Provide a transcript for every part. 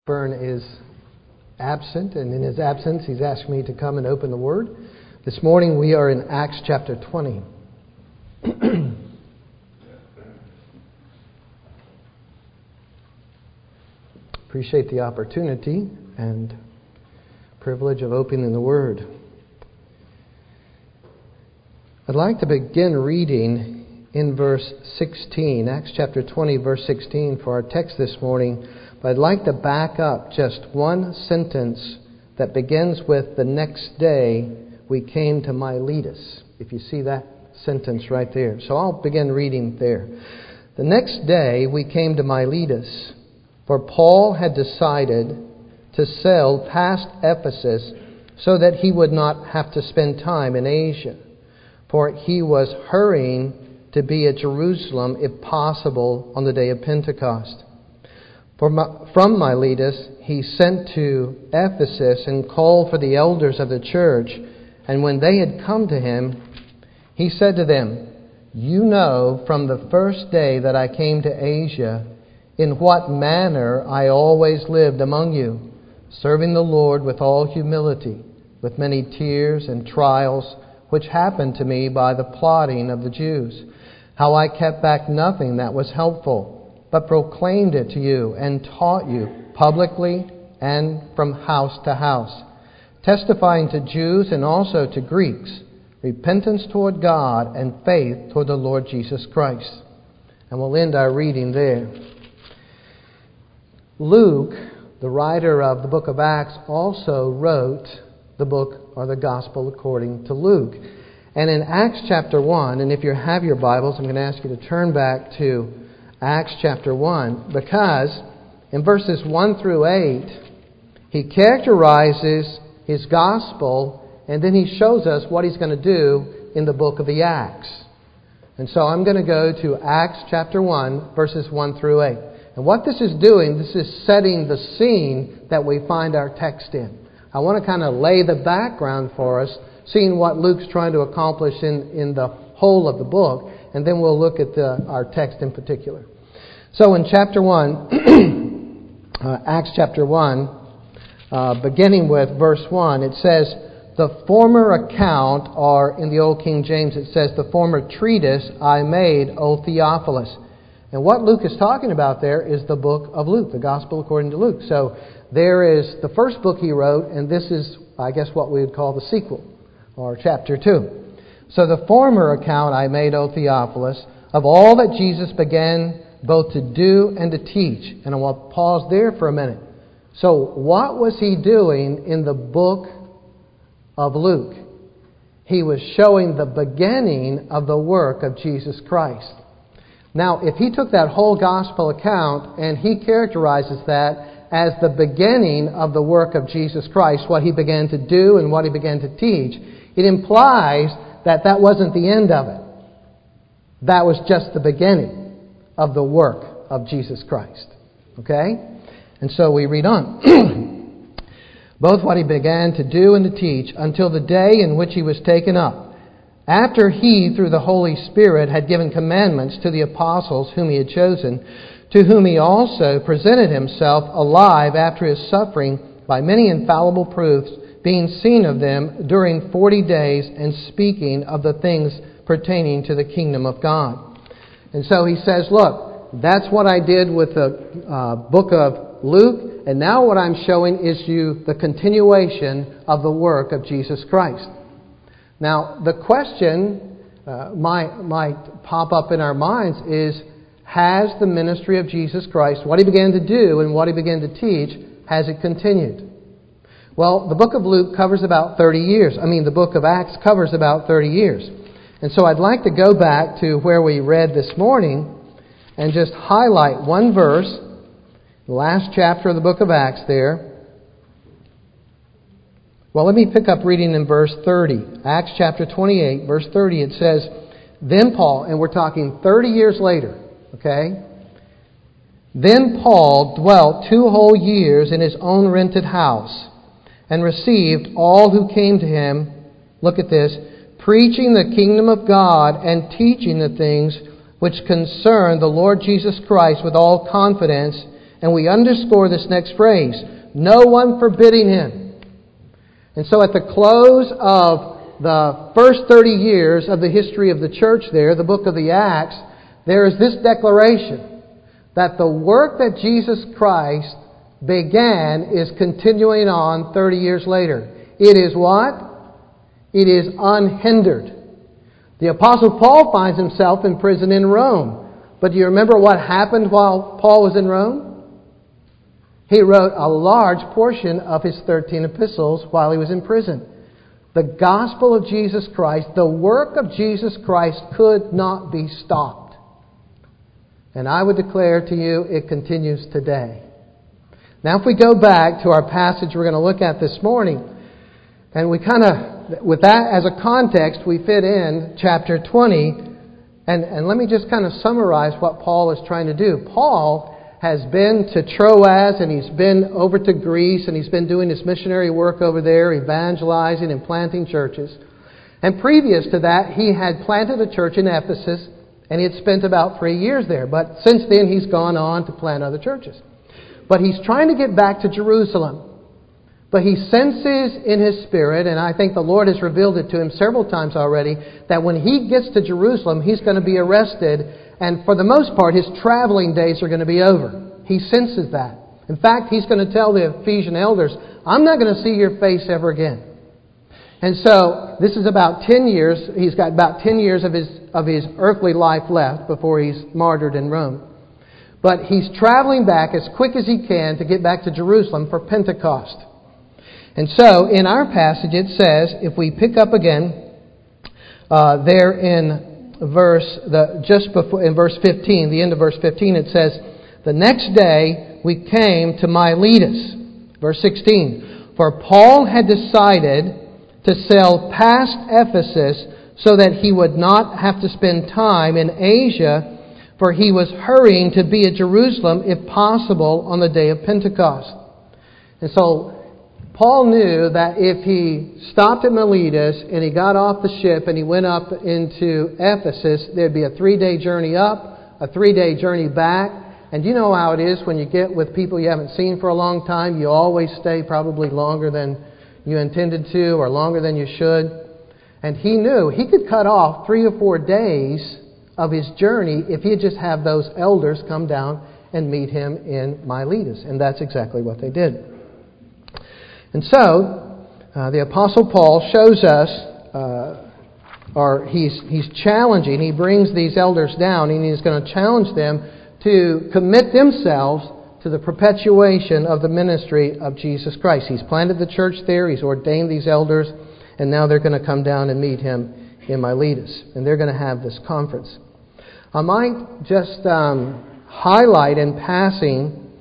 Byrne is absent, and in his absence, he's asked me to come and open the Word. This morning we are in Acts chapter 20. Appreciate the opportunity and privilege of opening the Word. I'd like to begin reading in verse 16, Acts chapter 20, verse 16 for our text this morning. But I'd like to back up just one sentence that begins with, "The next day we came to Miletus." If you see that sentence right there. So I'll begin reading there. "The next day we came to Miletus, for Paul had decided to sail past Ephesus so that he would not have to spend time in Asia. For he was hurrying to be at Jerusalem, if possible, on the day of Pentecost. From Miletus he sent to Ephesus and called for the elders of the church. And when they had come to him, he said to them, 'You know from the first day that I came to Asia, in what manner I always lived among you, serving the Lord with all humility, with many tears and trials, which happened to me by the plotting of the Jews. How I kept back nothing that was helpful, but proclaimed it to you and taught you publicly and from house to house, testifying to Jews and also to Greeks, repentance toward God and faith toward the Lord Jesus Christ.'" And we'll end our reading there. Luke, the writer of the book of Acts, also wrote the book or the Gospel according to Luke. And in Acts chapter 1, and if you have your Bibles, I'm going to ask you to turn back to Acts chapter 1, because in verses 1 through 8, he characterizes his gospel, and then he shows us what he's going to do in the book of the Acts. And so I'm going to go to Acts chapter 1, verses 1 through 8. And what this is doing, this is setting the scene that we find our text in. I want to kind of lay the background for us, seeing what Luke's trying to accomplish in the whole of the book, and then we'll look at our text in particular. So in chapter 1, Acts chapter 1, beginning with verse 1, it says, "The former account," or in the Old King James it says, "the former treatise I made, O Theophilus." And what Luke is talking about there is the book of Luke, the Gospel according to Luke. So there is the first book he wrote, and this is, I guess, what we would call the sequel, or chapter 2. "So the former account I made, O Theophilus, of all that Jesus began both to do and to teach." And I want to pause there for a minute. So what was he doing in the book of Luke? He was showing the beginning of the work of Jesus Christ. Now, if he took that whole gospel account and he characterizes that as the beginning of the work of Jesus Christ, what he began to do and what he began to teach, it implies that that wasn't the end of it. That was just the beginning of the work of Jesus Christ. Okay? And so we read on. "Both what he began to do and to teach until the day in which he was taken up, after he, through the Holy Spirit, had given commandments to the apostles whom he had chosen, to whom he also presented himself alive after his suffering by many infallible proofs, being seen of them during 40 days and speaking of the things pertaining to the kingdom of God." And so he says, look, that's what I did with the book of Luke, and now what I'm showing is you the continuation of the work of Jesus Christ. Now, the question might pop up in our minds is, has the ministry of Jesus Christ, what he began to do and what he began to teach, has it continued? Well, the book of Luke covers about 30 years. The book of Acts covers about 30 years. And so I'd like to go back to where we read this morning and just highlight one verse, the last chapter of the book of Acts there. Well, let me pick up reading in verse 30. Acts chapter 28, verse 30, it says, "Then Paul," and we're talking 30 years later, okay? "Then Paul dwelt 2 whole years in his own rented house, and received all who came to him," look at this, "preaching the kingdom of God and teaching the things which concern the Lord Jesus Christ with all confidence And we underscore this next phrase, no one forbidding him. And so at the close of the first 30 years of the history of the church there, the book of the Acts, there is this declaration that the work that Jesus Christ began is continuing on 30 years later. It is what? It is unhindered. The Apostle Paul finds himself in prison in Rome. But do you remember what happened while Paul was in Rome? He wrote a large portion of his 13 epistles while he was in prison. The gospel of Jesus Christ, the work of Jesus Christ could not be stopped. And I would declare to you, it continues today. Now if we go back to our passage we're going to look at this morning, and we with that as a context, we fit in chapter 20, and let me just kind of summarize what Paul is trying to do. Paul has been to Troas, and he's been over to Greece, and he's been doing his missionary work over there, evangelizing and planting churches. And previous to that, he had planted a church in Ephesus, and he had spent about 3 years there. But since then, he's gone on to plant other churches. But he's trying to get back to Jerusalem. But he senses in his spirit, and I think the Lord has revealed it to him several times already, that when he gets to Jerusalem, he's going to be arrested. And for the most part, his traveling days are going to be over. He senses that. In fact, he's going to tell the Ephesian elders, I'm not going to see your face ever again. And so, this is about 10 years. He's got about 10 years of his earthly life left before he's martyred in Rome. But he's traveling back as quick as he can to get back to Jerusalem for Pentecost. And so, in our passage, it says, if we pick up again, there in verse 15, the end of verse 15, it says, the next day we came to Miletus. Verse 16, for Paul had decided to sail past Ephesus so that he would not have to spend time in Asia, for he was hurrying to be at Jerusalem, if possible, on the day of Pentecost. And so, Paul knew that if he stopped at Miletus and he got off the ship and he went up into Ephesus, there'd be a 3-day journey up, a 3-day journey back. And you know how it is when you get with people you haven't seen for a long time. You always stay probably longer than you intended to or longer than you should. And he knew he could cut off 3 or 4 days of his journey if he'd just have those elders come down and meet him in Miletus. And that's exactly what they did. And so, the Apostle Paul shows us, he's challenging, he brings these elders down, and he's going to challenge them to commit themselves to the perpetuation of the ministry of Jesus Christ. He's planted the church there, he's ordained these elders, and now they're going to come down and meet him in Miletus. And they're going to have this conference. I might just highlight in passing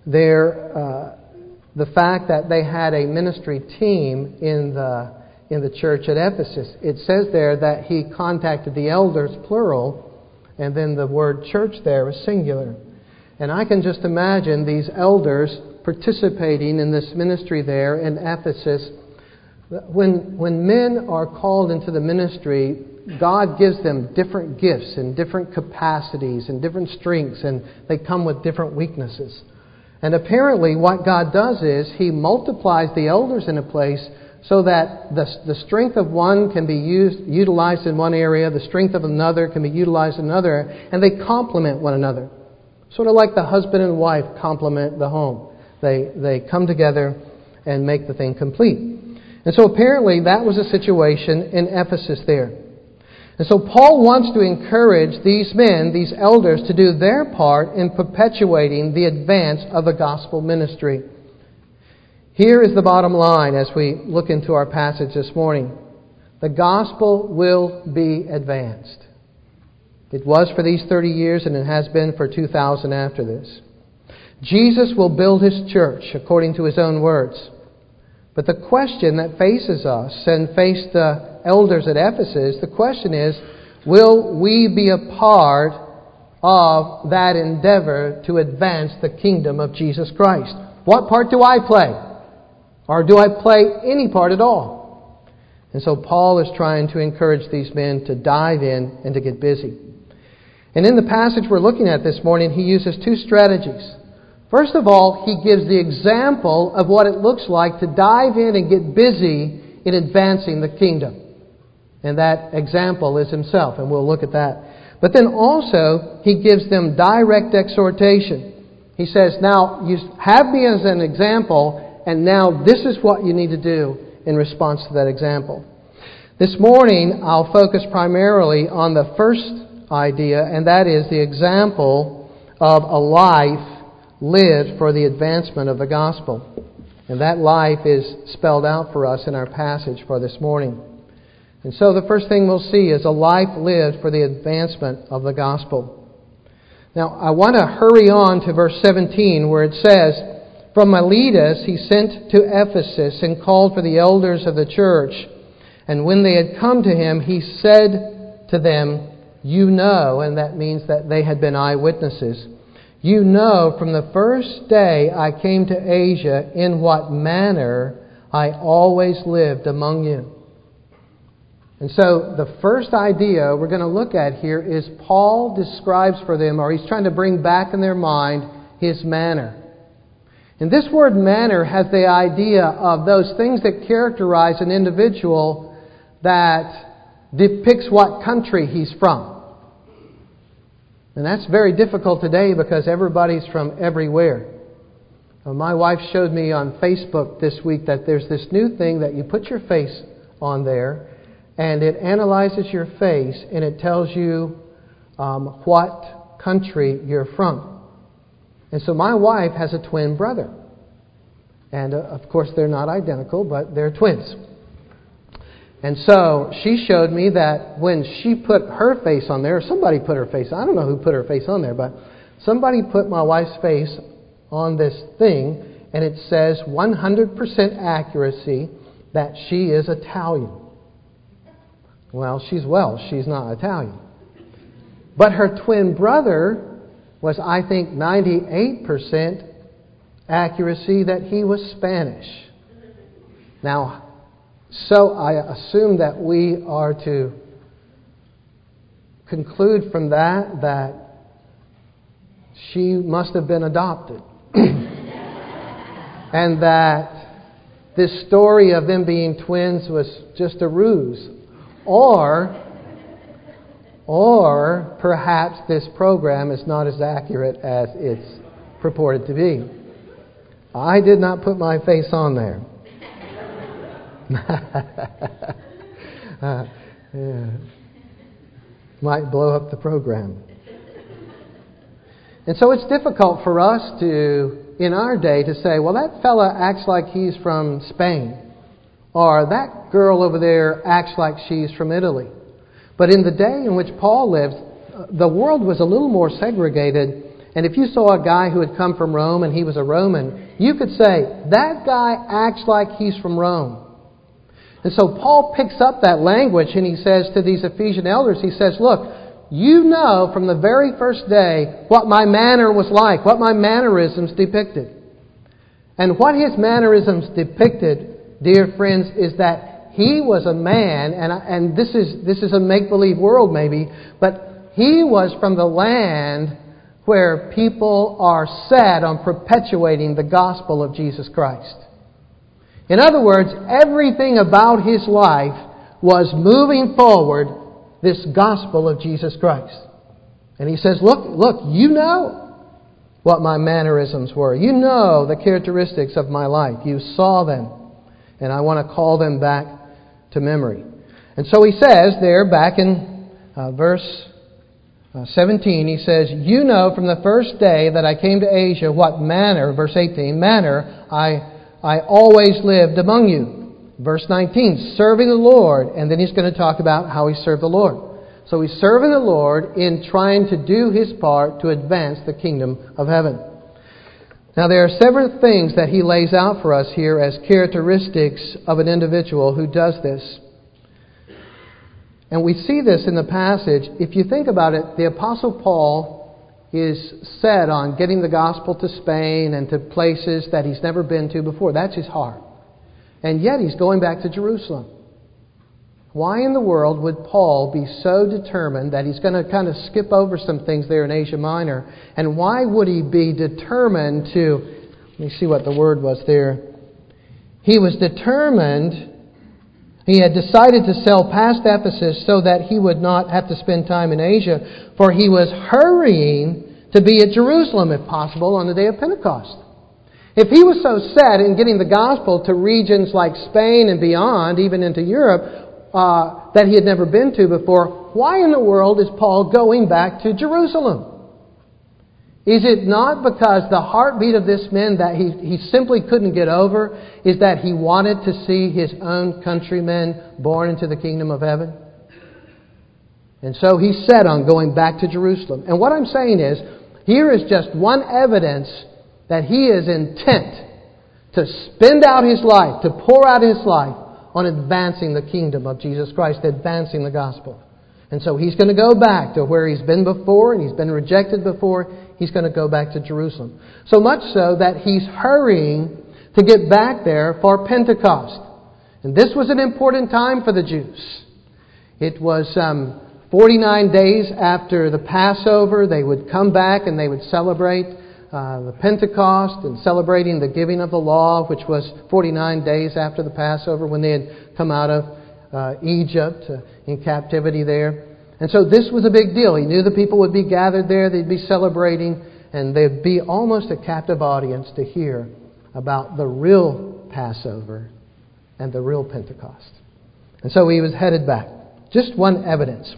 the fact that they had a ministry team in the church at Ephesus. It says there that he contacted the elders, plural, and then the word church there is singular. And I can just imagine these elders participating in this ministry there in Ephesus. When men are called into the ministry, God gives them different gifts and different capacities and different strengths, and they come with different weaknesses. And apparently what God does is He multiplies the elders in a place so that the strength of one can be utilized in one area, the strength of another can be utilized in another, and they complement one another. Sort of like the husband and wife complement the home. They come together and make the thing complete. And so apparently that was a situation in Ephesus there. And so Paul wants to encourage these men, these elders, to do their part in perpetuating the advance of the gospel ministry. Here is the bottom line as we look into our passage this morning. The gospel will be advanced. It was for these 30 years and it has been for 2,000 after this. Jesus will build His church according to His own words. But the question that faces us and faced the elders at Ephesus, the question is, will we be a part of that endeavor to advance the kingdom of Jesus Christ? What part do I play? Or do I play any part at all? And so Paul is trying to encourage these men to dive in and to get busy. And in the passage we're looking at this morning, he uses two strategies First of all, he gives the example of what it looks like to dive in and get busy in advancing the kingdom. And that example is himself, and we'll look at that. But then also, he gives them direct exhortation. He says, now, you have me as an example, and now this is what you need to do in response to that example. This morning, I'll focus primarily on the first idea, and that is the example of a life lived for the advancement of the gospel. And that life is spelled out for us in our passage for this morning. And so the first thing we'll see is a life lived for the advancement of the gospel. Now, I want to hurry on to verse 17 where it says, "From Miletus he sent to Ephesus and called for the elders of the church. And when they had come to him, he said to them, 'You know,'" and that means that they had been eyewitnesses, "'You know from the first day I came to Asia in what manner I always lived among you.'" And so the first idea we're going to look at here is Paul describes for them, or he's trying to bring back in their mind, his manner. And this word manner has the idea of those things that characterize an individual that depicts what country he's from. And that's very difficult today because everybody's from everywhere. My wife showed me on Facebook this week that there's this new thing that you put your face on there, and it analyzes your face and it tells you what country you're from. And so my wife has a twin brother. And of course they're not identical, but they're twins. And so she showed me that when she put her face on there, or somebody put her face, I don't know who put her face on there, but somebody put my wife's face on this thing, and it says 100% accuracy that she is Italian. Well, she's Welsh, she's not Italian. But her twin brother was, I think, 98% accuracy that he was Spanish. Now, so I assume that we are to conclude from that she must have been adopted. And that this story of them being twins was just a ruse. Or perhaps this program is not as accurate as it's purported to be. I did not put my face on there. Yeah. Might blow up the program. And so it's difficult for us to, in our day, to say, well, that fella acts like he's from Spain. Or that girl over there acts like she's from Italy. But in the day in which Paul lived, the world was a little more segregated. And if you saw a guy who had come from Rome and he was a Roman, you could say, that guy acts like he's from Rome. And so Paul picks up that language and he says to these Ephesian elders, he says, look, you know from the very first day what my manner was like, what my mannerisms depicted. And what his mannerisms depicted, dear friends, is that he was a man, and this is a make-believe world maybe, but he was from the land where people are set on perpetuating the gospel of Jesus Christ. In other words, everything about his life was moving forward this gospel of Jesus Christ. And he says, look, you know what my mannerisms were. You know the characteristics of my life. You saw them. And I want to call them back to memory. And so he says there, back in verse 17, he says, you know from the first day that I came to Asia what manner, verse 18, manner I always lived among you. Verse 19, serving the Lord. And then he's going to talk about how he served the Lord. So he's serving the Lord in trying to do his part to advance the kingdom of heaven. Now there are several things that he lays out for us here as characteristics of an individual who does this. And we see this in the passage. If you think about it, the Apostle Paul is set on getting the gospel to Spain and to places that he's never been to before. That's his heart. And yet he's going back to Jerusalem. Why in the world would Paul be so determined that he's going to kind of skip over some things there in Asia Minor? And why would he be determined to, let me see what the word was there. He was determined, he had decided to sail past Ephesus so that he would not have to spend time in Asia, for he was hurrying to be at Jerusalem, if possible, on the day of Pentecost. If he was so set in getting the gospel to regions like Spain and beyond, even into Europe, that he had never been to before, why in the world is Paul going back to Jerusalem? Is it not because the heartbeat of this man that he simply couldn't get over is that he wanted to see his own countrymen born into the kingdom of heaven? And so he's set on going back to Jerusalem. And what I'm saying is, here is just one evidence that he is intent to spend out his life, to pour out his life on advancing the kingdom of Jesus Christ, advancing the gospel. And so he's going to go back to where he's been before, and he's been rejected before. He's going to go back to Jerusalem. So much so that he's hurrying to get back there for Pentecost. And this was an important time for the Jews. It was 49 days after the Passover. They would come back and they would celebrate the Pentecost and celebrating the giving of the law, which was 49 days after the Passover when they had come out of Egypt in captivity there. And so this was a big deal. He knew the people would be gathered there, they'd be celebrating, and there'd be almost a captive audience to hear about the real Passover and the real Pentecost. And so he was headed back. Just one evidence.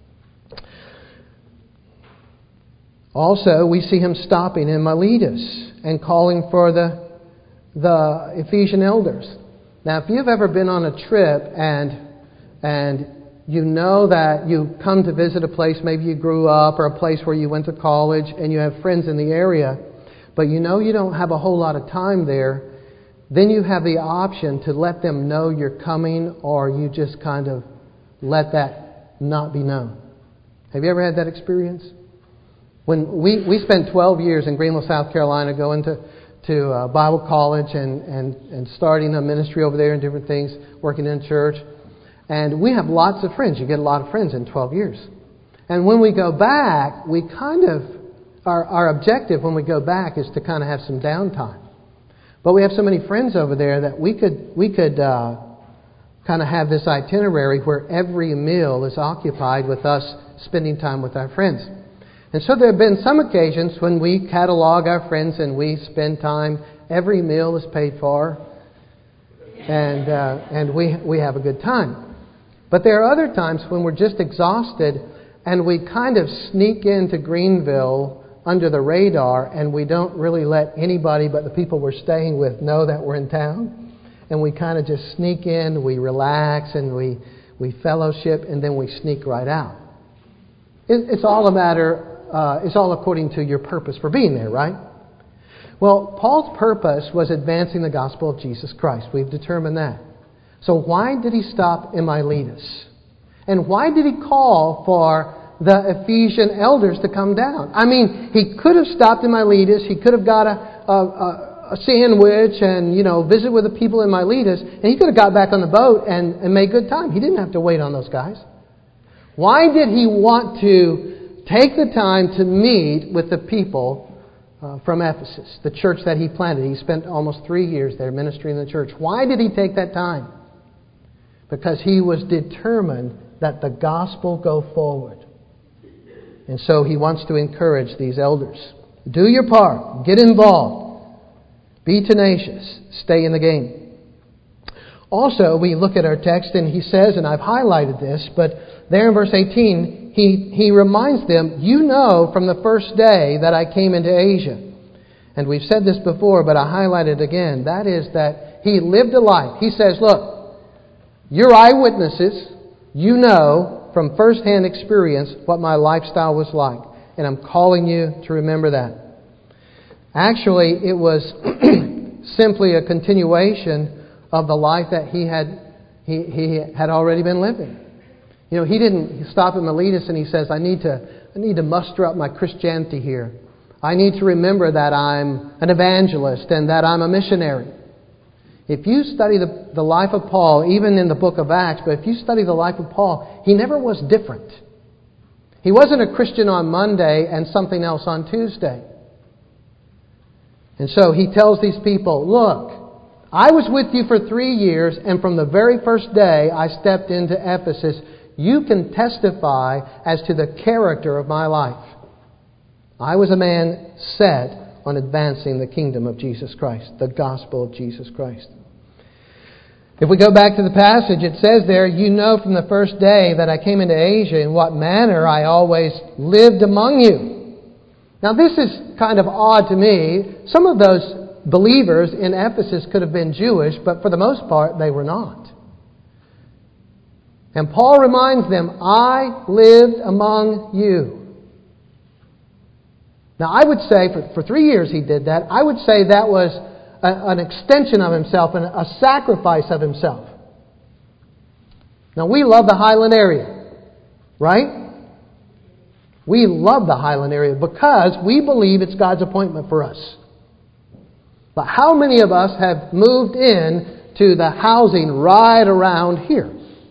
Also, we see him stopping in Miletus and calling for the Ephesian elders. Now, if you've ever been on a trip and you know that you come to visit a place, maybe you grew up, or a place where you went to college and you have friends in the area, but you know you don't have a whole lot of time there, then you have the option to let them know you're coming, or you just kind of let that not be known. Have you ever had that experience? When we spent 12 years in Greenville, South Carolina, going to Bible college and starting a ministry over there and different things, working in church. And we have lots of friends. You get a lot of friends in 12 years. And when we go back, we kind of, our objective when we go back is to kind of have some downtime. But we have so many friends over there that we could kind of have this itinerary where every meal is occupied with us spending time with our friends. And so there have been some occasions when we catalog our friends and we spend time. Every meal is paid for, and we have a good time. But there are other times when we're just exhausted and we kind of sneak into Greenville under the radar, and we don't really let anybody but the people we're staying with know that we're in town. And we kind of just sneak in, we relax, and we fellowship, and then we sneak right out. It's all a matter. It's all according to your purpose for being there, right? Well, Paul's purpose was advancing the gospel of Jesus Christ. We've determined that. So why did he stop in Miletus? And why did he call for the Ephesian elders to come down? I mean, he could have stopped in Miletus. He could have got a sandwich and, visit with the people in Miletus. And he could have got back on the boat and made good time. He didn't have to wait on those guys. Why did he want to take the time to meet with the people from Ephesus, the church that he planted? He spent almost 3 years there ministering in the church. Why did he take that time? Because he was determined that the gospel go forward. And so he wants to encourage these elders. Do your part. Get involved. Be tenacious. Stay in the game. Also, we look at our text and he says, and I've highlighted this, but there in verse 18, he reminds them, you know from the first day that I came into Asia. And we've said this before, but I highlight it again. That is that he lived a life. He says, look, you're eyewitnesses. You know from firsthand experience what my lifestyle was like. And I'm calling you to remember that. Actually, it was simply a continuation of the life that he had already been living. He didn't stop at Miletus and he says, I need to muster up my Christianity here. I need to remember that I'm an evangelist and that I'm a missionary. If you study the life of Paul, even in the book of Acts, but if you study the life of Paul, he never was different. He wasn't a Christian on Monday and something else on Tuesday. And so he tells these people, look, I was with you for 3 years, and from the very first day I stepped into Ephesus, you can testify as to the character of my life. I was a man set on advancing the kingdom of Jesus Christ, the gospel of Jesus Christ. If we go back to the passage, it says there, you know from the first day that I came into Asia in what manner I always lived among you. Now this is kind of odd to me. Some of those believers in Ephesus could have been Jewish, but for the most part they were not. And Paul reminds them, I lived among you. Now I would say, for 3 years he did that, I would say that was an extension of himself and a sacrifice of himself. Now we love the Highland area, right? We love the Highland area because we believe it's God's appointment for us. But how many of us have moved in to the housing right around here?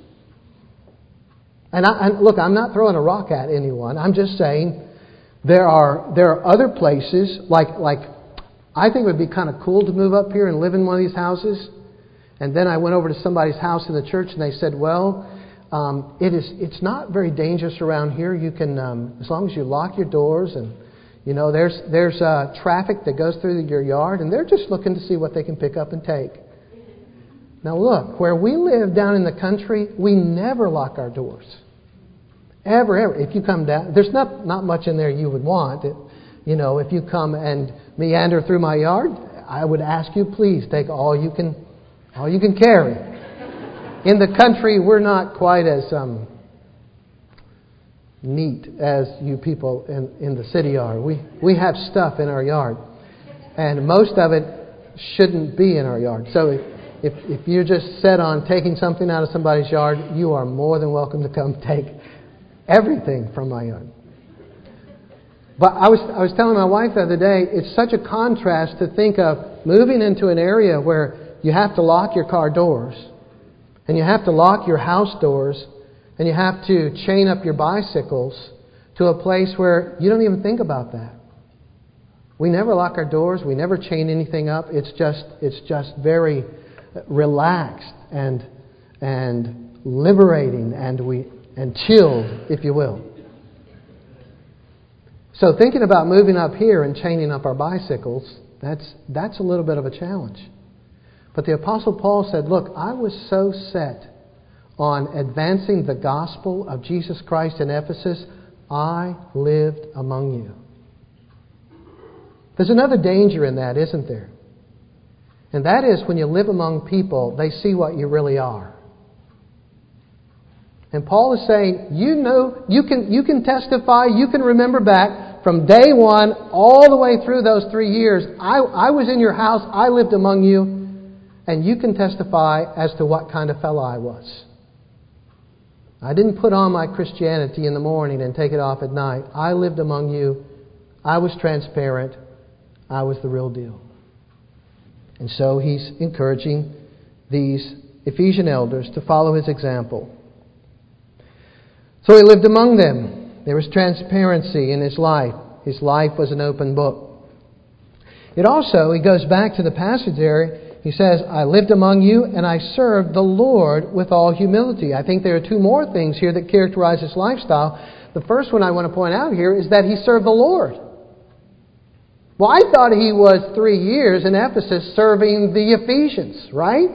And look, I'm not throwing a rock at anyone. I'm just saying there are other places like I think it would be kind of cool to move up here and live in one of these houses. And then I went over to somebody's house in the church and they said, well, it's not very dangerous around here. You can, as long as you lock your doors and, you know, there's traffic that goes through your yard and they're just looking to see what they can pick up and take. Now look, where we live down in the country, we never lock our doors. Ever. If you come down, there's not much in there you would want. You know, if you come and meander through my yard, I would ask you, please take all you can carry. In the country, we're not quite as neat as you people in the city are. We have stuff in our yard, and most of it shouldn't be in our yard. So if you're just set on taking something out of somebody's yard, you are more than welcome to come take everything from my yard. But I was telling my wife the other day, it's such a contrast to think of moving into an area where you have to lock your car doors, and you have to lock your house doors, and you have to chain up your bicycles, to a place where you don't even think about that. We never lock our doors. We never chain anything up. It's just very relaxed and liberating and chilled, if you will. So thinking about moving up here and chaining up our bicycles, that's a little bit of a challenge. But the Apostle Paul said, look, I was so set on advancing the gospel of Jesus Christ in Ephesus, I lived among you. There's another danger in that, isn't there? And that is when you live among people, they see what you really are. And Paul is saying, you know, you can testify, you can remember back from day one all the way through those 3 years. I was in your house, I lived among you, and you can testify as to what kind of fellow I was. I didn't put on my Christianity in the morning and take it off at night. I lived among you. I was transparent. I was the real deal. And so he's encouraging these Ephesian elders to follow his example. So he lived among them. There was transparency in his life. His life was an open book. It also, he goes back to the passage there. He says, I lived among you and I served the Lord with all humility. I think there are two more things here that characterize his lifestyle. The first one I want to point out here is that he served the Lord. Well, I thought he was 3 years in Ephesus serving the Ephesians, right?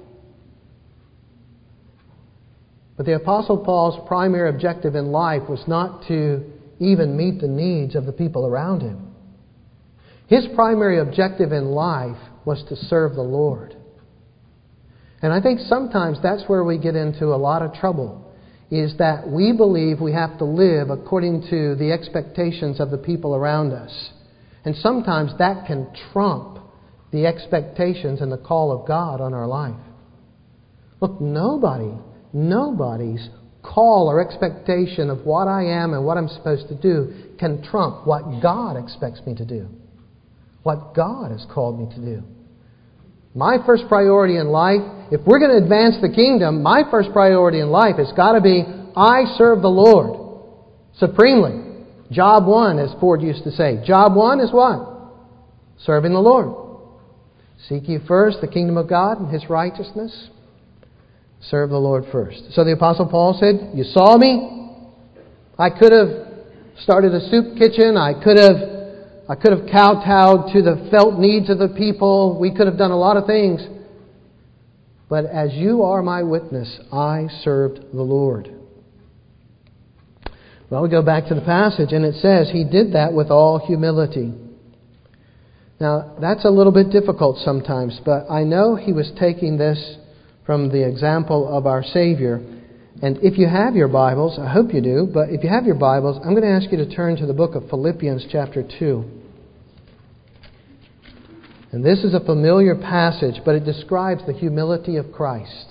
But the Apostle Paul's primary objective in life was not to even meet the needs of the people around him. His primary objective in life was to serve the Lord. And I think sometimes that's where we get into a lot of trouble, is that we believe we have to live according to the expectations of the people around us. And sometimes that can trump the expectations and the call of God on our life. Look, nobody's call or expectation of what I am and what I'm supposed to do can trump what God expects me to do, what God has called me to do. My first priority in life, if we're going to advance the kingdom, my first priority in life has got to be, I serve the Lord supremely. Job one, as Ford used to say. Job one is what? Serving the Lord. Seek ye first the kingdom of God and His righteousness. Serve the Lord first. So the Apostle Paul said, you saw me. I could have started a soup kitchen. I could have kowtowed to the felt needs of the people. We could have done a lot of things. But as you are my witness, I served the Lord. Well, we go back to the passage and it says he did that with all humility. Now, that's a little bit difficult sometimes, but I know he was taking this from the example of our Savior. And if you have your Bibles, I hope you do, but if you have your Bibles, I'm going to ask you to turn to the book of Philippians chapter 2. And this is a familiar passage, but it describes the humility of Christ.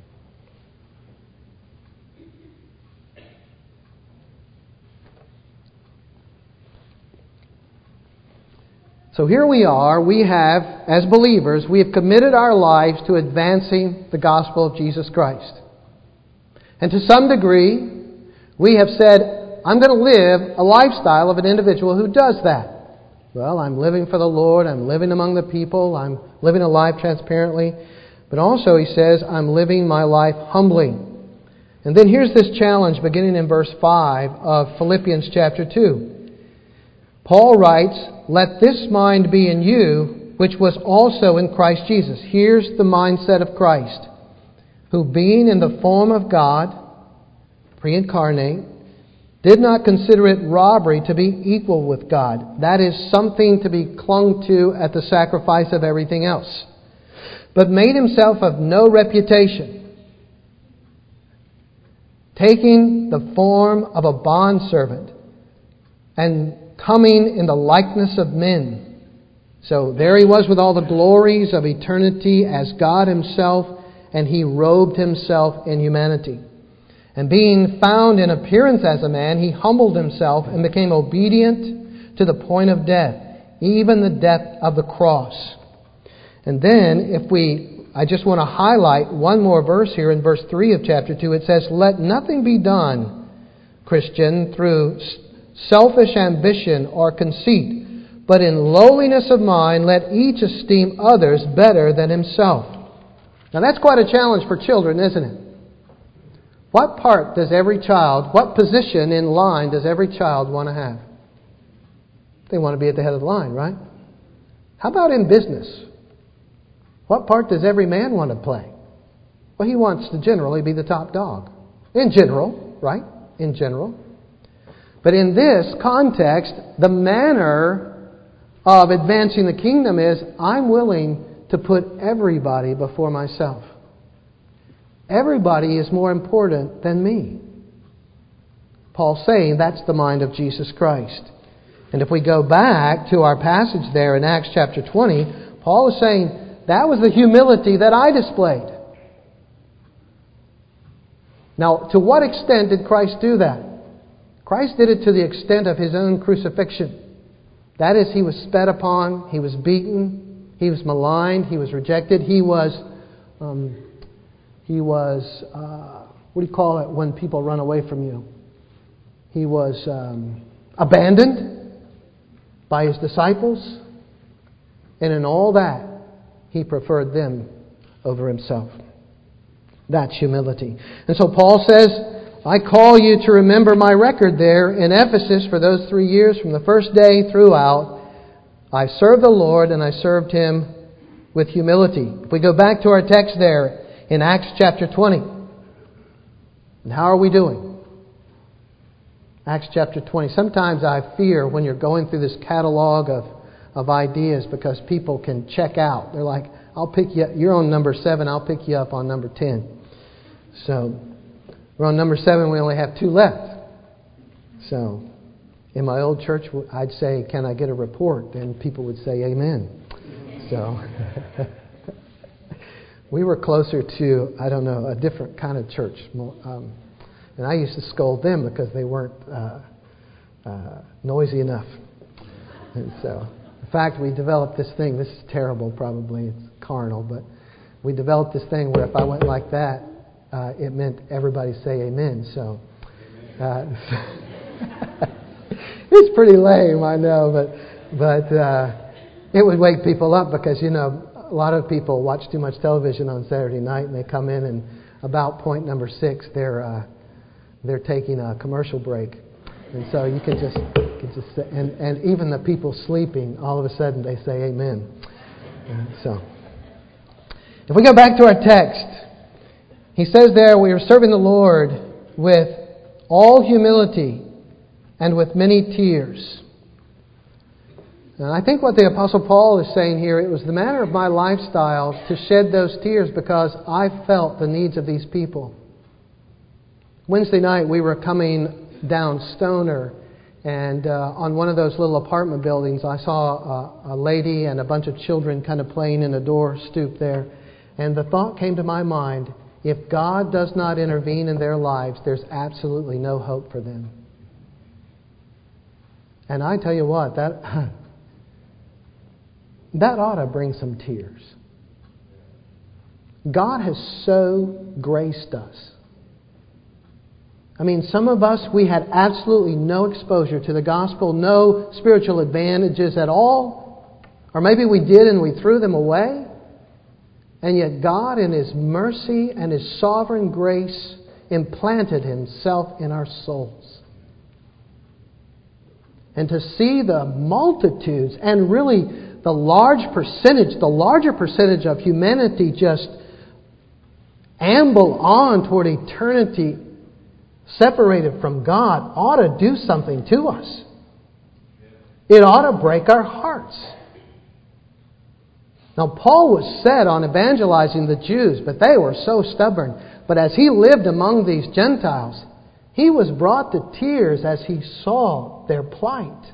So here we are, we have, as believers, we have committed our lives to advancing the gospel of Jesus Christ. And to some degree, we have said, I'm going to live a lifestyle of an individual who does that. Well, I'm living for the Lord, I'm living among the people, I'm living a life transparently. But also, he says, I'm living my life humbly. And then here's this challenge beginning in verse 5 of Philippians chapter 2. Paul writes, let this mind be in you, which was also in Christ Jesus. Here's the mindset of Christ, who being in the form of God, pre-incarnate, did not consider it robbery to be equal with God. That is something to be clung to at the sacrifice of everything else. But made himself of no reputation, taking the form of a bondservant and coming in the likeness of men. So there he was with all the glories of eternity as God himself, and he robed himself in humanity. And being found in appearance as a man, he humbled himself and became obedient to the point of death, even the death of the cross. And then, I just want to highlight one more verse here in verse 3 of chapter 2. It says, let nothing be done, Christian, through selfish ambition or conceit, but in lowliness of mind let each esteem others better than himself. Now that's quite a challenge for children, isn't it? What part does every child, what position in line does every child want to have? They want to be at the head of the line, right? How about in business? What part does every man want to play? Well, he wants to generally be the top dog. In general, right? In general. But in this context, the manner of advancing the kingdom is, I'm willing to put everybody before myself. Everybody is more important than me. Paul's saying that's the mind of Jesus Christ. And if we go back to our passage there in Acts chapter 20, Paul is saying that was the humility that I displayed. Now, to what extent did Christ do that? Christ did it to the extent of His own crucifixion. That is, He was spat upon, He was beaten, He was maligned, He was rejected, He was what do you call it when people run away from you? He was abandoned by His disciples. And in all that, He preferred them over Himself. That's humility. And so Paul says, I call you to remember my record there in Ephesus for those 3 years from the first day throughout. I served the Lord and I served Him with humility. If we go back to our text there in Acts chapter 20. And how are we doing? Acts chapter 20. Sometimes I fear when you're going through this catalog of ideas because people can check out. They're like, I'll pick you up. You're on number 7. I'll pick you up on number 10. So we're on number 7. We only have 2 left. So in my old church, I'd say, can I get a report? And people would say, amen. So we were closer to, I don't know, a different kind of church. And I used to scold them because they weren't noisy enough. And so, in fact, we developed this thing. This is terrible, probably. It's carnal, but we developed this thing where if I went like that, it meant everybody say amen. So it's pretty lame, I know, but it would wake people up because, you know, a lot of people watch too much television on Saturday night and they come in and about point number 6, they're taking a commercial break. And so you can just say, and even the people sleeping, all of a sudden they say amen. So if we go back to our text, he says there, we are serving the Lord with all humility and with many tears. And I think what the Apostle Paul is saying here, it was the manner of my lifestyle to shed those tears because I felt the needs of these people. Wednesday night we were coming down Stoner, and on one of those little apartment buildings I saw a lady and a bunch of children kind of playing in a door stoop there. And the thought came to my mind, if God does not intervene in their lives, there's absolutely no hope for them. And I tell you what, that ought to bring some tears. God has so graced us. I mean, some of us, we had absolutely no exposure to the gospel, no spiritual advantages at all. Or maybe we did and we threw them away. And yet God, in His mercy and His sovereign grace, implanted Himself in our souls. And to see the multitudes and really the larger percentage of humanity just amble on toward eternity separated from God ought to do something to us. It ought to break our hearts. Now, Paul was set on evangelizing the Jews, but they were so stubborn. But as he lived among these Gentiles, he was brought to tears as he saw their plight.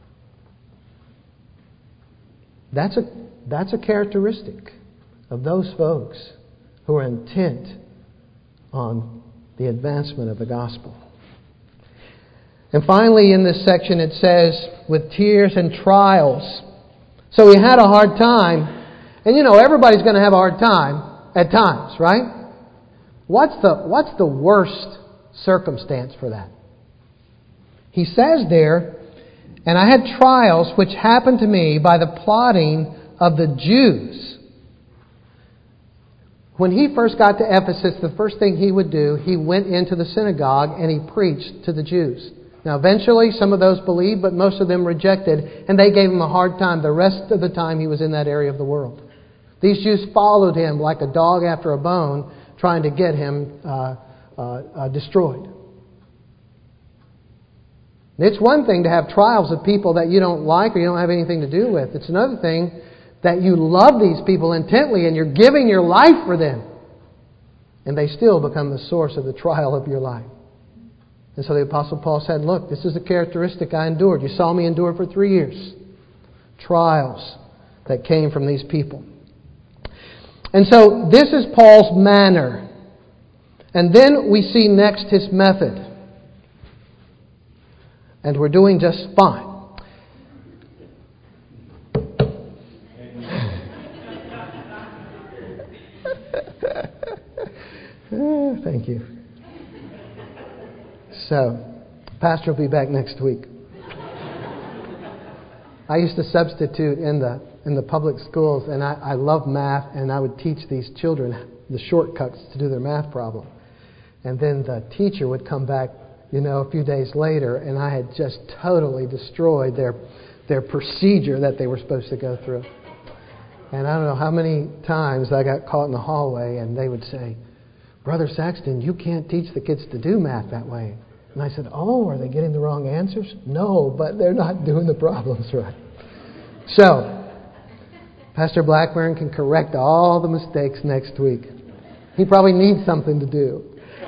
That's a characteristic of those folks who are intent on the advancement of the gospel. And finally, in this section, it says, with tears and trials. So he had a hard time. And you know, everybody's going to have a hard time at times, right? What's the worst circumstance for that? He says there, and I had trials which happened to me by the plotting of the Jews. When he first got to Ephesus, the first thing he would do, he went into the synagogue and he preached to the Jews. Now eventually some of those believed, but most of them rejected, and they gave him a hard time the rest of the time he was in that area of the world. These Jews followed him like a dog after a bone, trying to get him destroyed. It's one thing to have trials of people that you don't like or you don't have anything to do with. It's another thing that you love these people intently and you're giving your life for them. And they still become the source of the trial of your life. And so the Apostle Paul said, look, this is a characteristic I endured. You saw me endure for 3 years. Trials that came from these people. And so this is Paul's manner. And then we see next his method. And we're doing just fine. Thank you. So, Pastor will be back next week. I used to substitute in the public schools, and I love math, and I would teach these children the shortcuts to do their math problem. And then the teacher would come back, a few days later, and I had just totally destroyed their procedure that they were supposed to go through. And I don't know how many times I got caught in the hallway, and they would say, Brother Saxton, you can't teach the kids to do math that way. And I said, oh, are they getting the wrong answers? No, but they're not doing the problems right. So, Pastor Blackburn can correct all the mistakes next week. He probably needs something to do.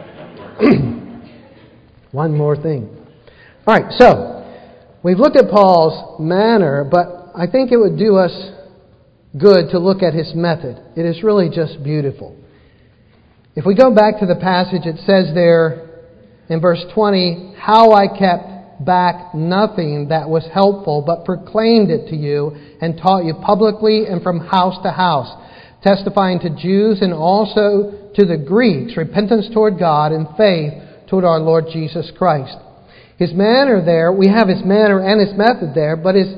One more thing. All right, so we've looked at Paul's manner, but I think it would do us good to look at his method. It is really just beautiful. If we go back to the passage, it says there in verse 20, how I kept back nothing that was helpful, but proclaimed it to you and taught you publicly and from house to house. testifying to Jews and also to the Greeks, repentance toward God and faith toward our Lord Jesus Christ. His manner there, we have His manner and His method there, but His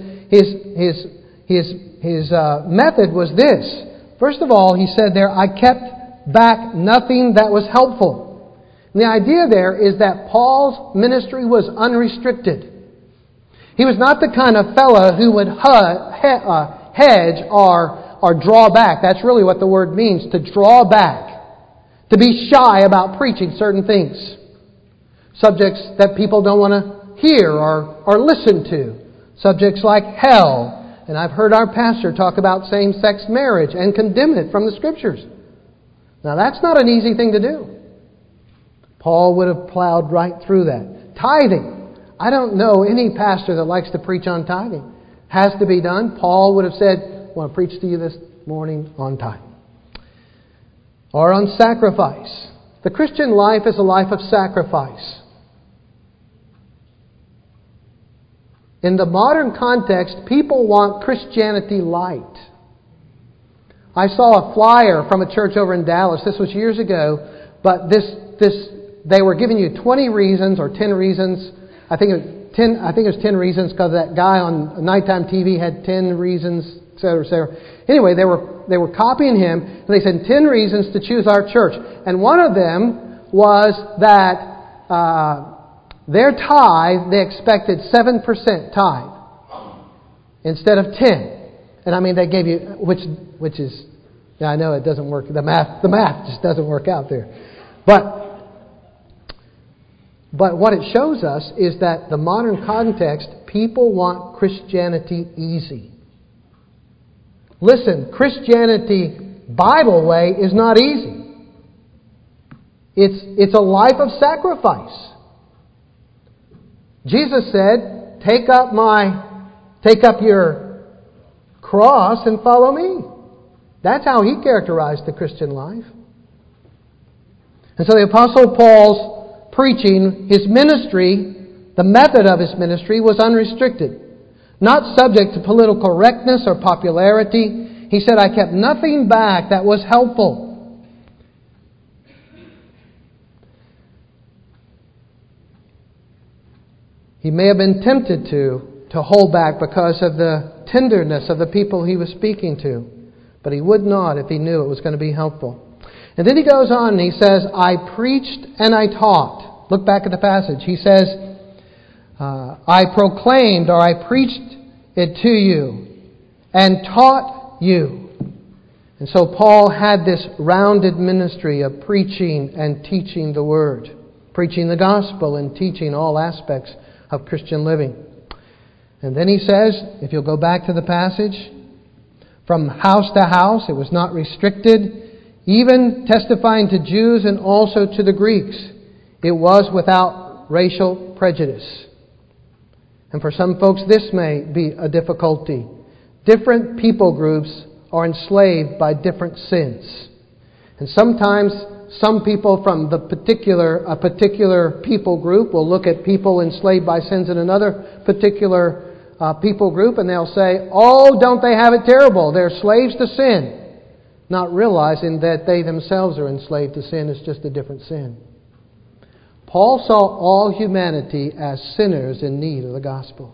method was this. First of all, He said there, I kept back nothing that was helpful. And the idea there is that Paul's ministry was unrestricted. He was not the kind of fellow who would hedge or draw back. That's really what the word means, to draw back. To be shy about preaching certain things. Subjects that people don't want to hear or listen to. Subjects like hell. And I've heard our pastor talk about same-sex marriage and condemn it from the Scriptures. Now that's not an easy thing to do. Paul would have plowed right through that. Tithing. I don't know any pastor that likes to preach on tithing. Has to be done. Paul would have said, I want to preach to you this morning on tithing. Or on sacrifice. The Christian life is a life of sacrifice. In the modern context, people want Christianity light. I saw a flyer from a church over in Dallas. This was years ago, but they were giving you 20 reasons or 10 reasons. I think it was 10 reasons because that guy on nighttime TV had 10 reasons, etc., etc. Anyway, they were copying him, and they said 10 reasons to choose our church. And one of them was that their tithe, they expected 7% tithe instead of 10. And I mean, they gave you, which is, yeah, I know it doesn't work. The math just doesn't work out there. But what it shows us is that the modern context, people want Christianity easy. Listen, Christianity Bible way is not easy. It's a life of sacrifice. Jesus said, take up your cross and follow me. That's how He characterized the Christian life. And so the Apostle Paul's preaching, his ministry, the method of his ministry was unrestricted. Not subject to political correctness or popularity. He said, I kept nothing back that was helpful. He may have been tempted to hold back because of the tenderness of the people he was speaking to. But he would not if he knew it was going to be helpful. And then he goes on and he says, I preached and I taught. Look back at the passage. He says, I proclaimed or I preached it to you and taught you. And so Paul had this rounded ministry of preaching and teaching the Word. Preaching the gospel and teaching all aspects of Christian living. And then he says, if you'll go back to the passage, from house to house, it was not restricted, even testifying to Jews and also to the Greeks. It was without racial prejudice. And for some folks, this may be a difficulty. Different people groups are enslaved by different sins. And sometimes some people from a particular people group will look at people enslaved by sins in another particular people group, and they'll say, oh, don't they have it terrible? They're slaves to sin. Not realizing that they themselves are enslaved to sin. It's just a different sin. Paul saw all humanity as sinners in need of the gospel.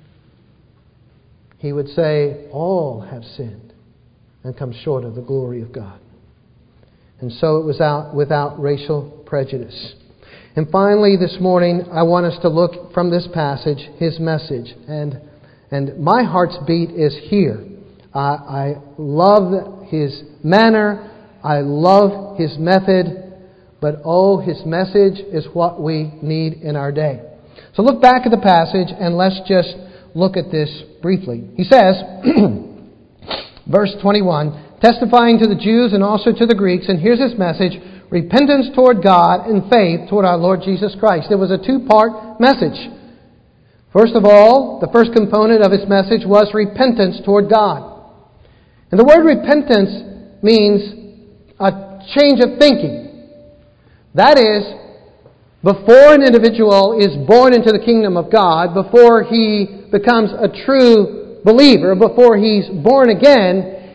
He would say, all have sinned and come short of the glory of God. And so it was without racial prejudice. And finally, this morning, I want us to look from this passage, his message. And my heart's beat is here. I love his manner. I love his method. But oh, his message is what we need in our day. So look back at the passage and let's just look at this briefly. He says, verse 21, testifying to the Jews and also to the Greeks, and here's his message, repentance toward God and faith toward our Lord Jesus Christ. It was a two-part message. First of all, the first component of his message was repentance toward God. And the word repentance means a change of thinking. That is, before an individual is born into the kingdom of God, before he becomes a true believer, before he's born again,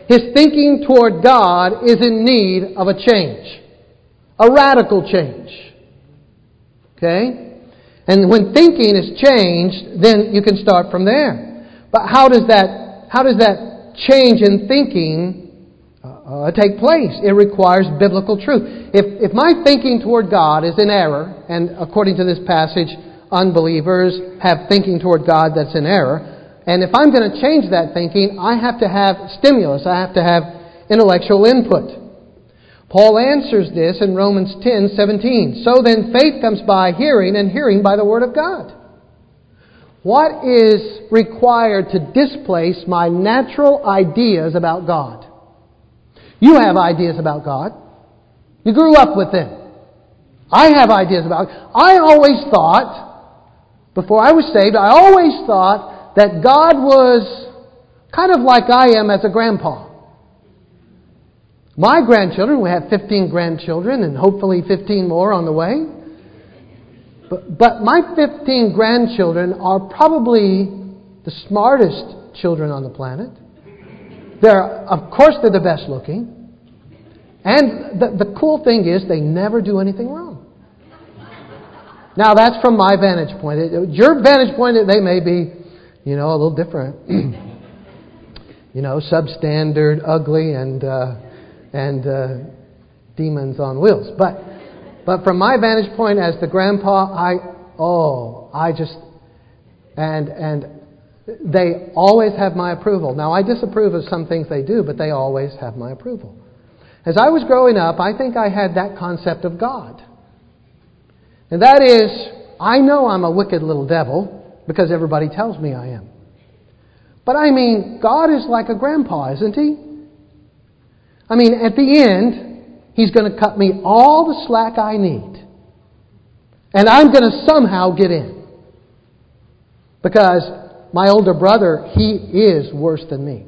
his thinking toward God is in need of a change. A radical change. Okay? And when thinking is changed, then you can start from there. But how does that change in thinking take place? It requires biblical truth. If my thinking toward God is in error, and according to this passage, unbelievers have thinking toward God that's in error, and if I'm going to change that thinking, I have to have stimulus. I have to have intellectual input. Paul answers this in Romans 10:17. So then faith comes by hearing, and hearing by the Word of God. What is required to displace my natural ideas about God? You have ideas about God. You grew up with them. I have ideas about God. I always thought, before I was saved, I always thought that God was kind of like I am as a grandpa. My grandchildren, we have 15 grandchildren and hopefully 15 more on the way. But my 15 grandchildren are probably the smartest children on the planet. Of course, they're the best looking. And the cool thing is they never do anything wrong. Now, that's from my vantage point. Your vantage point, they may be, a little different. Substandard, ugly, and demons on wheels. But from my vantage point as the grandpa, and they always have my approval. Now, I disapprove of some things they do, but they always have my approval. As I was growing up, I think I had that concept of God. And that is, I know I'm a wicked little devil because everybody tells me I am. But I mean, God is like a grandpa, isn't He? I mean, at the end, He's going to cut me all the slack I need. And I'm going to somehow get in. Because my older brother, he is worse than me.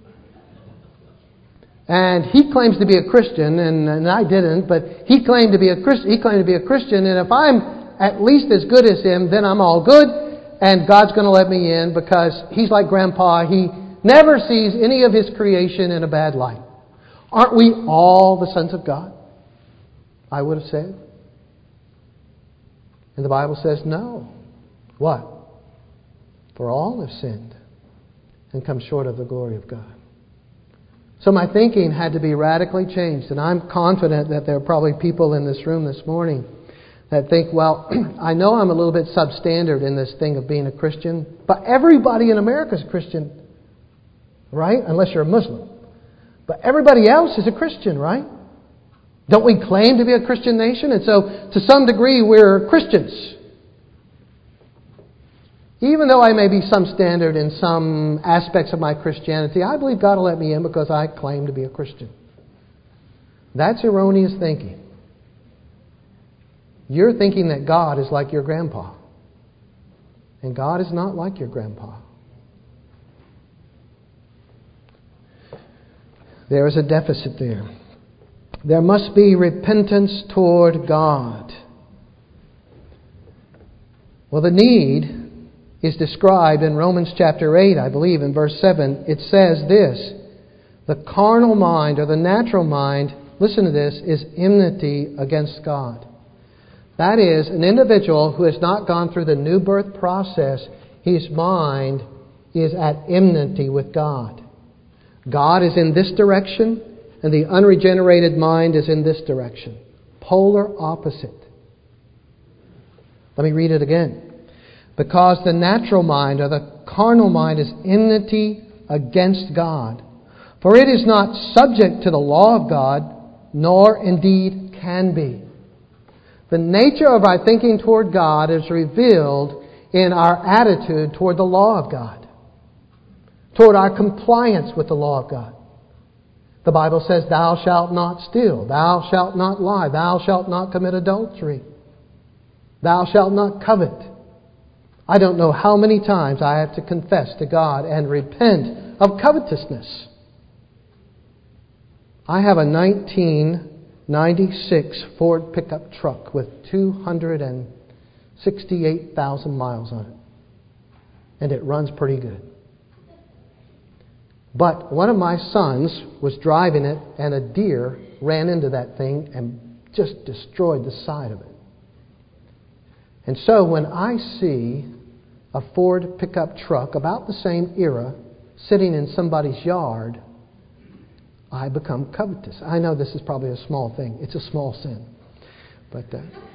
And he claims to be a Christian, and I didn't, but he claimed to be a Christian, and if I'm at least as good as him, then I'm all good, and God's going to let me in because He's like Grandpa. He never sees any of His creation in a bad light. Aren't we all the sons of God? I would have said. And the Bible says no. What? For all have sinned and come short of the glory of God. So my thinking had to be radically changed. And I'm confident that there are probably people in this room this morning that think, well, I know I'm a little bit substandard in this thing of being a Christian, but everybody in America is a Christian, right? Unless you're a Muslim. But everybody else is a Christian, right? Don't we claim to be a Christian nation? And so, to some degree, we're Christians. Even though I may be some standard in some aspects of my Christianity, I believe God will let me in because I claim to be a Christian. That's erroneous thinking. You're thinking that God is like your grandpa. And God is not like your grandpa. There is a deficit there. There must be repentance toward God. Well, the need is described in Romans chapter 8, I believe, in verse 7. It says this: the carnal mind, or the natural mind, listen to this, is enmity against God. That is, an individual who has not gone through the new birth process, his mind is at enmity with God. God is in this direction, and the unregenerated mind is in this direction. Polar opposite. Let me read it again. Because the natural mind, or the carnal mind, is enmity against God. For it is not subject to the law of God, nor indeed can be. The nature of our thinking toward God is revealed in our attitude toward the law of God, toward our compliance with the law of God. The Bible says, thou shalt not steal, thou shalt not lie, thou shalt not commit adultery, thou shalt not covet. I don't know how many times I have to confess to God and repent of covetousness. I have a 1996 Ford pickup truck with 268,000 miles on it. And it runs pretty good. But one of my sons was driving it, and a deer ran into that thing and just destroyed the side of it. And so when I see a Ford pickup truck about the same era sitting in somebody's yard, I become covetous. I know this is probably a small thing. It's a small sin. But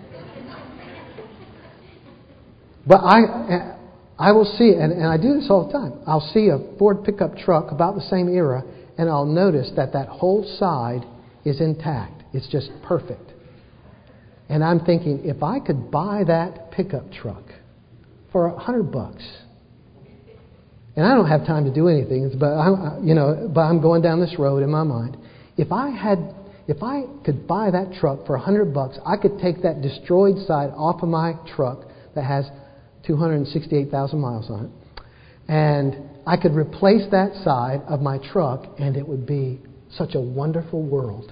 I will see, and I do this all the time, I'll see a Ford pickup truck about the same era, and I'll notice that whole side is intact. It's just perfect. And I'm thinking, if I could buy that pickup truck for $100, and I don't have time to do anything, but I'm going down this road in my mind. If I could buy that truck for $100, I could take that destroyed side off of my truck that has 268,000 miles on it, and I could replace that side of my truck, and it would be such a wonderful world.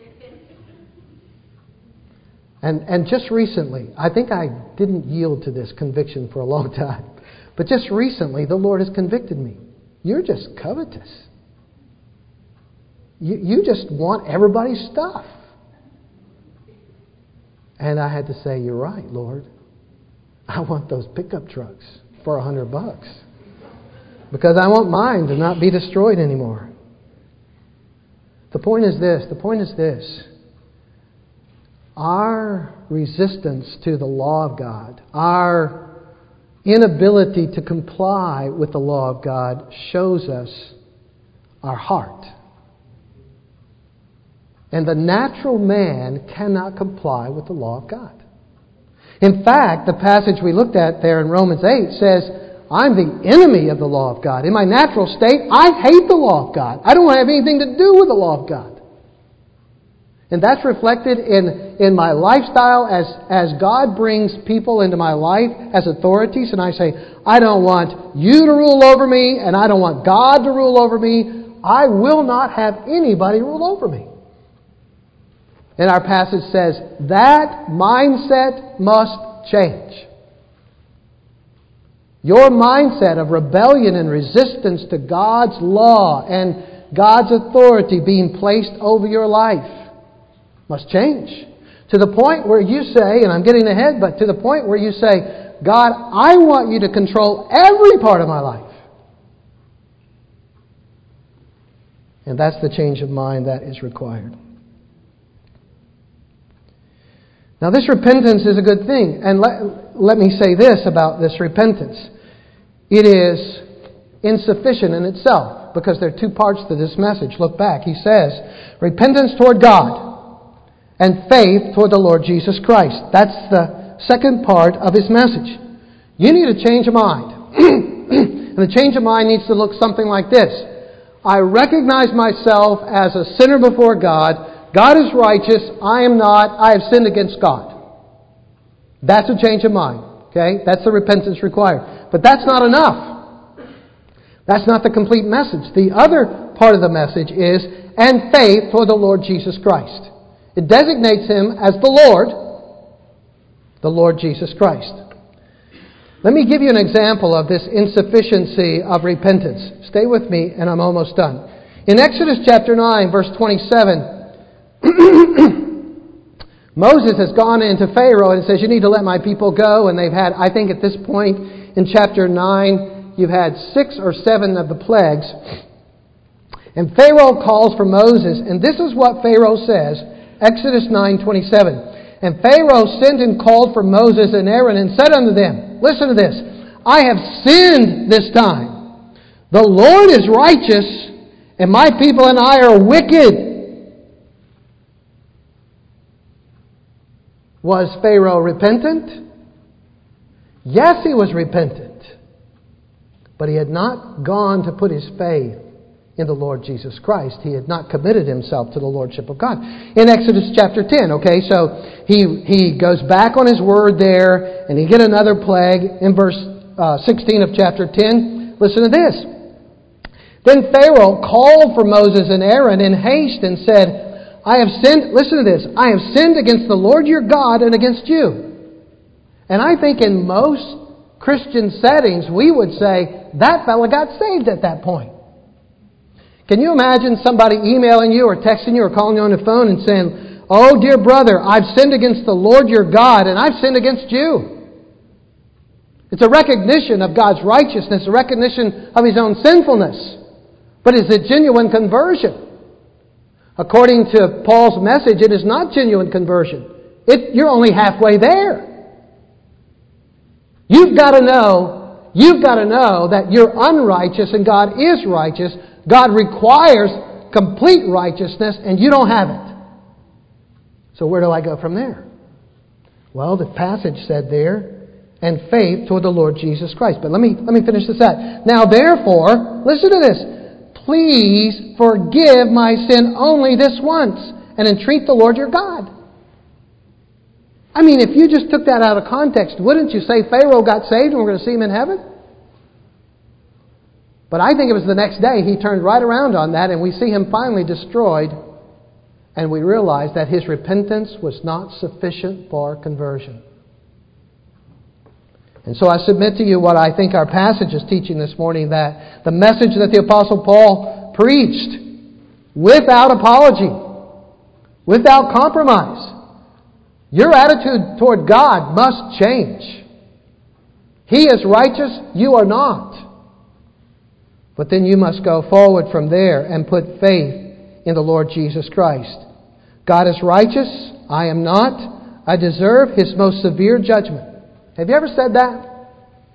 And just recently, I think I didn't yield to this conviction for a long time, but just recently the Lord has convicted me. You're just covetous. You just want everybody's stuff. And I had to say, you're right, Lord. I want those pickup trucks for $100 because I want mine to not be destroyed anymore. The point is this. Our resistance to the law of God, our inability to comply with the law of God shows us our heart. And the natural man cannot comply with the law of God. In fact, the passage we looked at there in Romans 8 says, I'm the enemy of the law of God. In my natural state, I hate the law of God. I don't have anything to do with the law of God. And that's reflected in my lifestyle as God brings people into my life as authorities. And I say, I don't want you to rule over me, and I don't want God to rule over me. I will not have anybody rule over me. And our passage says, that mindset must change. Your mindset of rebellion and resistance to God's law and God's authority being placed over your life must change. To the point where you say, and I'm getting ahead, but to the point where you say, God, I want you to control every part of my life. And that's the change of mind that is required. Now, this repentance is a good thing. And let me say this about this repentance. It is insufficient in itself, because there are two parts to this message. Look back. He says, repentance toward God and faith toward the Lord Jesus Christ. That's the second part of his message. You need a change of mind. And the change of mind needs to look something like this. I recognize myself as a sinner before God. God is righteous. I am not. I have sinned against God. That's a change of mind. Okay? That's the repentance required. But that's not enough. That's not the complete message. The other part of the message is, and faith toward the Lord Jesus Christ. It designates him as the Lord Jesus Christ. Let me give you an example of this insufficiency of repentance. Stay with me, and I'm almost done. In Exodus chapter 9, verse 27, Moses has gone into Pharaoh and says, you need to let my people go. And they've had, I think at this point in chapter 9, you've had 6 or 7 of the plagues. And Pharaoh calls for Moses, and this is what Pharaoh says, Exodus 9:27. And Pharaoh sent and called for Moses and Aaron and said unto them, listen to this, I have sinned this time. The Lord is righteous, and my people and I are wicked. Was Pharaoh repentant? Yes, he was repentant. But he had not gone to put his faith in the Lord Jesus Christ. He had not committed himself to the Lordship of God. In Exodus chapter 10, okay, so he goes back on his word there, and he get another plague in verse 16 of chapter 10. Listen to this. Then Pharaoh called for Moses and Aaron in haste and said, I have sinned, listen to this, I have sinned against the Lord your God and against you. And I think in most Christian settings we would say, that fellow got saved at that point. Can you imagine somebody emailing you or texting you or calling you on the phone and saying, "Oh, dear brother, I've sinned against the Lord your God, and I've sinned against you"? It's a recognition of God's righteousness, a recognition of His own sinfulness. But it's a genuine conversion. According to Paul's message, it is not genuine conversion. You're only halfway there. You've got to know that you're unrighteous and God is righteous. God requires complete righteousness and you don't have it. So where do I go from there? Well, the passage said there, and faith toward the Lord Jesus Christ. But let me finish this out. Now therefore, listen to this. Please forgive my sin only this once and entreat the Lord your God. I mean, if you just took that out of context, wouldn't you say Pharaoh got saved and we're going to see him in heaven? But I think it was the next day he turned right around on that and we see him finally destroyed and we realize that his repentance was not sufficient for conversion. And so I submit to you what I think our passage is teaching this morning, that the message that the Apostle Paul preached without apology, without compromise, your attitude toward God must change. He is righteous, you are not. But then you must go forward from there and put faith in the Lord Jesus Christ. God is righteous, I am not. I deserve His most severe judgment. Have you ever said that?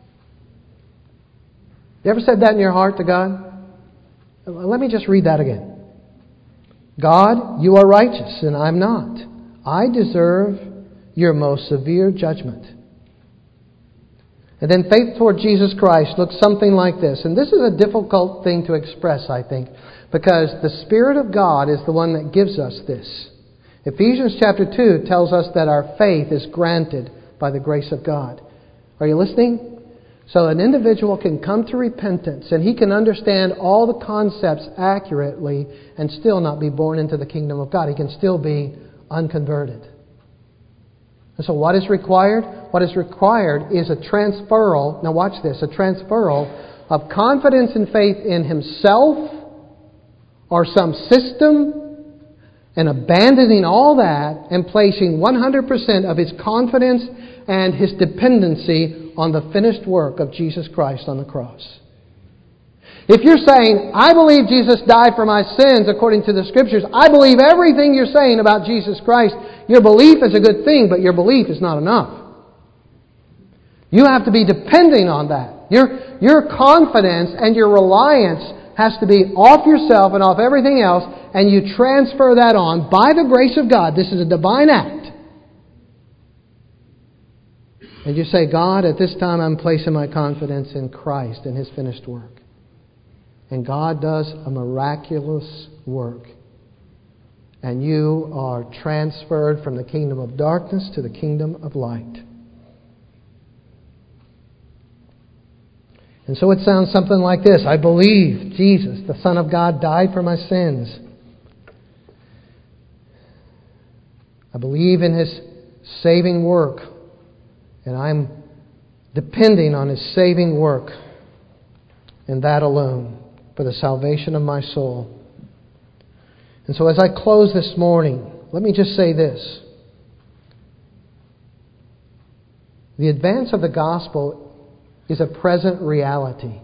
You ever said that in your heart to God? Let me just read that again. God, you are righteous and I'm not. I deserve your most severe judgment. And then faith toward Jesus Christ looks something like this. And this is a difficult thing to express, I think, because the Spirit of God is the one that gives us this. Ephesians chapter 2 tells us that our faith is granted by the grace of God. Are you listening? So an individual can come to repentance and he can understand all the concepts accurately and still not be born into the kingdom of God. He can still be unconverted. And so what is required? What is required is a transferal, now watch this, a transferal of confidence and faith in himself or some system, and abandoning all that and placing 100% of his confidence and his dependency on the finished work of Jesus Christ on the cross. If you're saying, I believe Jesus died for my sins according to the Scriptures, I believe everything you're saying about Jesus Christ, your belief is a good thing, but your belief is not enough. You have to be depending on that. Your confidence and your reliance has to be off yourself and off everything else, and you transfer that on by the grace of God. This is a divine act. And you say, God, at this time I'm placing my confidence in Christ and His finished work. And God does a miraculous work. And you are transferred from the kingdom of darkness to the kingdom of light. And so it sounds something like this. I believe Jesus, the Son of God, died for my sins. I believe in His saving work. And I'm depending on His saving work and that alone for the salvation of my soul. And so as I close this morning, let me just say this. The advance of the gospel is a present reality.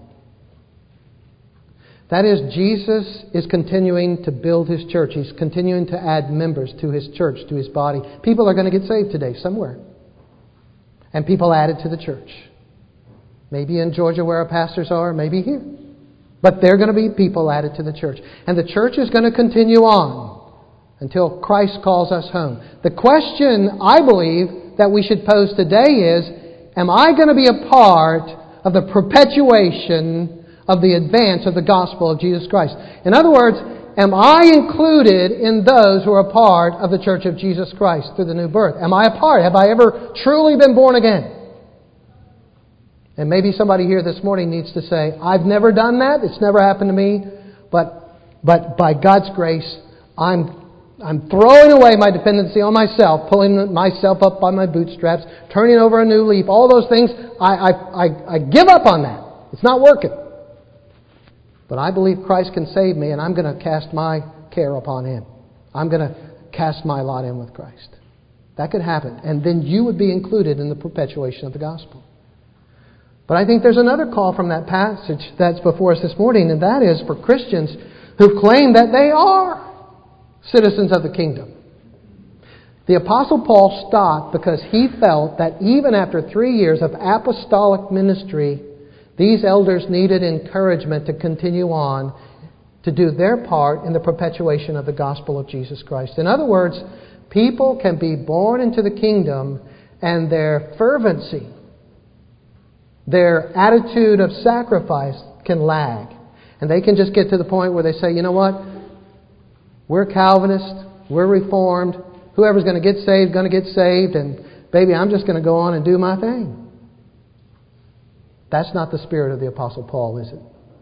That is, Jesus is continuing to build His church. He's continuing to add members to His church, to His body. People are going to get saved today somewhere. And people added to the church. Maybe in Georgia where our pastors are, maybe here. But there are going to be people added to the church. And the church is going to continue on until Christ calls us home. The question, I believe, that we should pose today is, am I going to be a part of the perpetuation of the advance of the gospel of Jesus Christ? In other words, am I included in those who are a part of the church of Jesus Christ through the new birth? Am I a part? Have I ever truly been born again? And maybe somebody here this morning needs to say, I've never done that. It's never happened to me. But by God's grace, I'm throwing away my dependency on myself, pulling myself up by my bootstraps, turning over a new leaf, all those things. I give up on that. It's not working. But I believe Christ can save me, and I'm going to cast my care upon Him. I'm going to cast my lot in with Christ. That could happen. And then you would be included in the perpetuation of the gospel. But I think there's another call from that passage that's before us this morning, and that is for Christians who claim that they are citizens of the kingdom. The Apostle Paul stopped because he felt that even after 3 years of apostolic ministry, these elders needed encouragement to continue on to do their part in the perpetuation of the gospel of Jesus Christ. In other words, people can be born into the kingdom and their fervency, their attitude of sacrifice can lag. And they can just get to the point where they say, you know what? We're Calvinists, we're Reformed, whoever's going to get saved, and baby, I'm just going to go on and do my thing. That's not the spirit of the Apostle Paul, is it?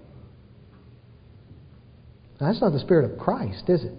That's not the spirit of Christ, is it?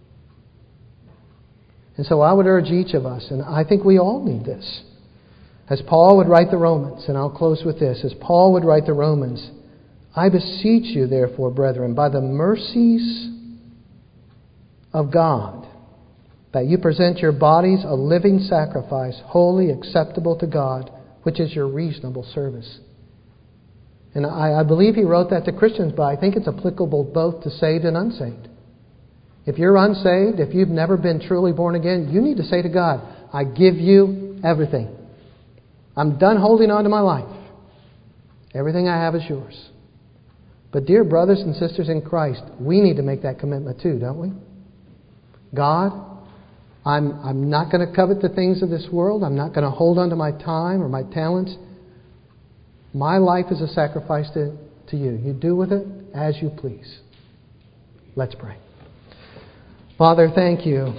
And so I would urge each of us, and I think we all need this, as Paul would write the Romans, and I'll close with this, as Paul would write the Romans, I beseech you, therefore, brethren, by the mercies of God, that you present your bodies a living sacrifice, holy, acceptable to God, which is your reasonable service. And I believe he wrote that to Christians, but I think it's applicable both to saved and unsaved. If you're unsaved, if you've never been truly born again, you need to say to God, I give you everything. I'm done holding on to my life. Everything I have is yours. But dear brothers and sisters in Christ, we need to make that commitment too, don't we? God, I'm not going to covet the things of this world. I'm not going to hold on to my time or my talents. My life is a sacrifice to you. You do with it as you please. Let's pray. Father, thank you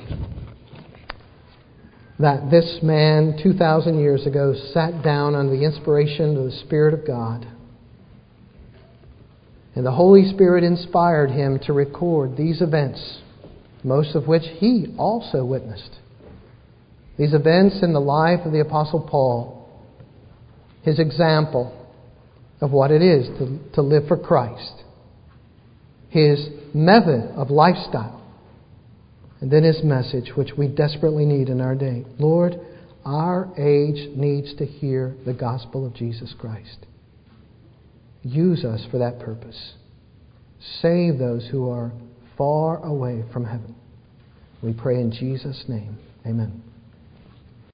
that this man 2,000 years ago sat down under the inspiration of the Spirit of God. And the Holy Spirit inspired him to record these events, most of which he also witnessed. These events in the life of the Apostle Paul, his example of what it is to live for Christ, his method of lifestyle, and then his message, which we desperately need in our day. Lord, our age needs to hear the gospel of Jesus Christ. Use us for that purpose. Save those who are far away from heaven. We pray in Jesus' name. Amen.